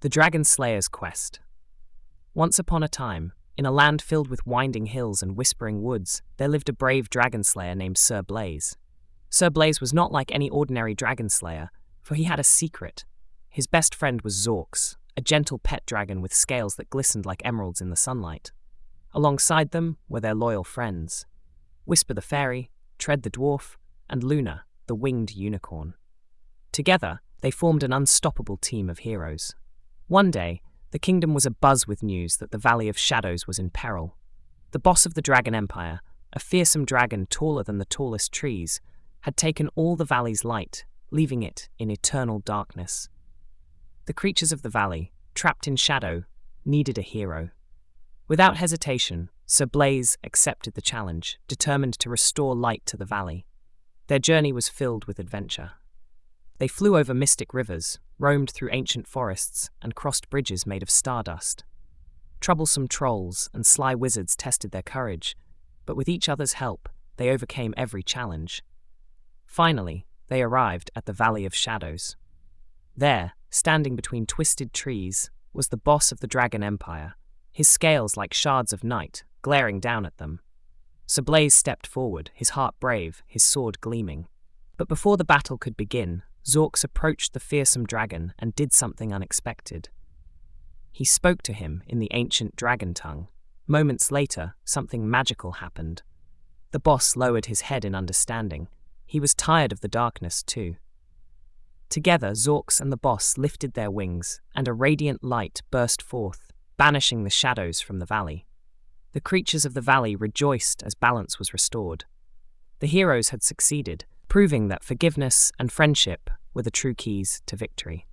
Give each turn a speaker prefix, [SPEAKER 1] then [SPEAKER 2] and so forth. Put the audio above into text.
[SPEAKER 1] The Dragon Slayer's Quest. Once upon a time, in a land filled with winding hills and whispering woods, there lived a brave dragon slayer named Sir Blaise. Sir Blaise was not like any ordinary dragon slayer, for he had a secret. His best friend was Zorks, a gentle pet dragon with scales that glistened like emeralds in the sunlight. Alongside them were their loyal friends, Whisper the Fairy, Tread the Dwarf, and Luna, the winged unicorn. Together, they formed an unstoppable team of heroes. One day, the kingdom was abuzz with news that the Valley of Shadows was in peril. The boss of the Dragon Empire, a fearsome dragon taller than the tallest trees, had taken all the valley's light, leaving it in eternal darkness. The creatures of the valley, trapped in shadow, needed a hero. Without hesitation, Sir Blaise accepted the challenge, determined to restore light to the valley. Their journey was filled with adventure. They flew over mystic rivers, roamed through ancient forests, and crossed bridges made of stardust. Troublesome trolls and sly wizards tested their courage, but with each other's help, they overcame every challenge. Finally, they arrived at the Valley of Shadows. There, standing between twisted trees, was the boss of the Dragon Empire, his scales like shards of night, glaring down at them. Sir Blaise stepped forward, his heart brave, his sword gleaming. But before the battle could begin, Zorks approached the fearsome dragon and did something unexpected. He spoke to him in the ancient dragon tongue. Moments later, something magical happened. The boss lowered his head in understanding. He was tired of the darkness too. Together, Zorks and the boss lifted their wings, and a radiant light burst forth, banishing the shadows from the valley. The creatures of the valley rejoiced as balance was restored. The heroes had succeeded, proving that forgiveness and friendship were the true keys to victory.